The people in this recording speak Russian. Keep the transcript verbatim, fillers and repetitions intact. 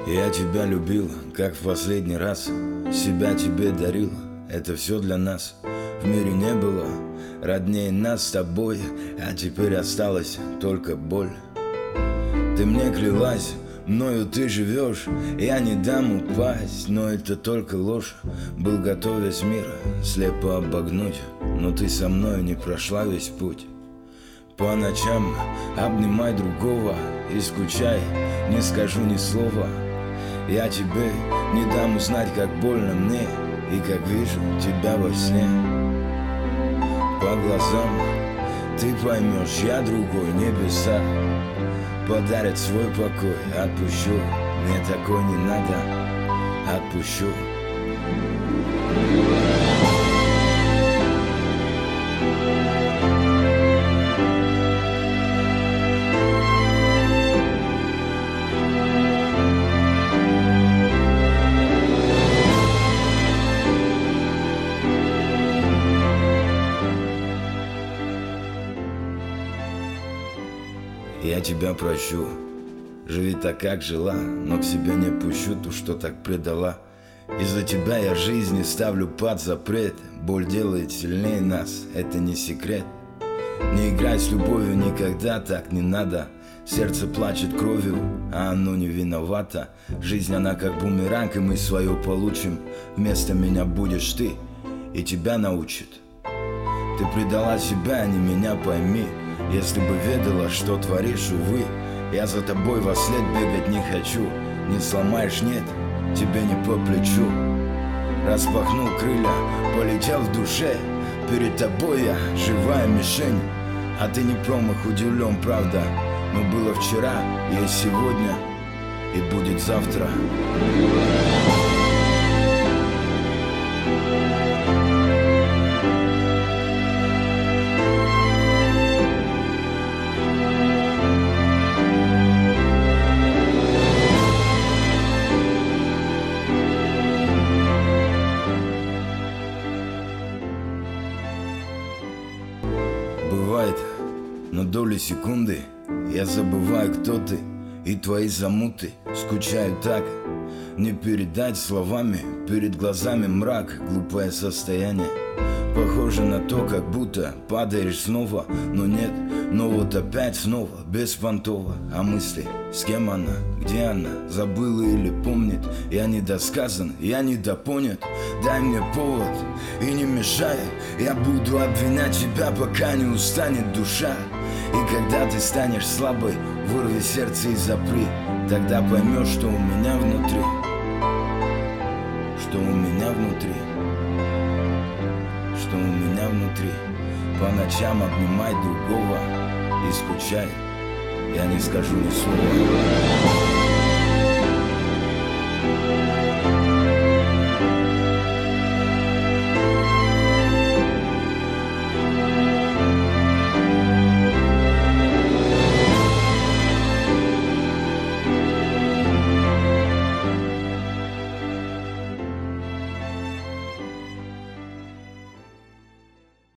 Я тебя любил, как в последний раз, себя тебе дарил. Это все для нас. В мире не было роднее нас с тобой, а теперь осталась только боль. Ты мне клялась, мною ты живешь, я не дам упасть, но это только ложь. Был готов весь мир слепо обогнуть, но ты со мной не прошла весь путь. По ночам обнимай другого и скучай, не скажу ни слова. Я тебе не дам узнать, как больно мне, и как вижу тебя во сне. По глазам ты поймешь, я другой, небеса подарят свой покой. Отпущу, мне такой не надо, отпущу. Я тебя прощу, живи так, как жила, но к себе не пущу ту, что так предала. Из-за тебя я жизни ставлю под запрет. Боль делает сильнее нас, это не секрет. Не играй с любовью никогда, так не надо. Сердце плачет кровью, а оно не виновато. Жизнь она как бумеранг, и мы свое получим. Вместо меня будешь ты, и тебя научит. Ты предала себя, а не меня, пойми. Если бы ведала, что творишь, увы, я за тобой во след бегать не хочу. Не сломаешь, нет, тебе не по плечу. Распахнул крылья, полетел в душе. Перед тобой я живая мишень. А ты не промах, удивлен, правда. Но было вчера, есть сегодня и будет завтра. Бывает, на доли секунды я забываю, кто ты, и твои замуты. Скучаю так, не передать словами. Перед глазами мрак, глупое состояние. Похоже на то, как будто падаешь снова. Но нет, но вот опять снова, беспонтово. А мысли, с кем она, где она, забыла или помнит. Я недосказан, я недопонят. Дай мне повод и не мешай. Я буду обвинять тебя, пока не устанет душа. И когда ты станешь слабой, вырви сердце и запри. Тогда поймешь, что у меня внутри. Что у меня внутри. Что у меня внутри. По ночам обнимай другого и скучай. Я не скажу ни слова.